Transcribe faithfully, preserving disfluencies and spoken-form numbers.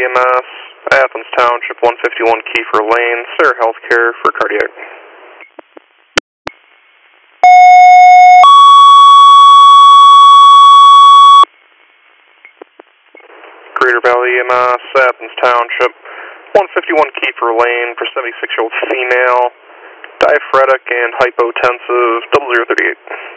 M S, Athens Township, one fifty-one Kiefer Lane, Sarah Healthcare for cardiac. Greater Valley E M S, Athens Township, one fifty-one Kiefer Lane for seventy-six-year-old female, diaphoretic and hypotensive, double zero thirty-eight.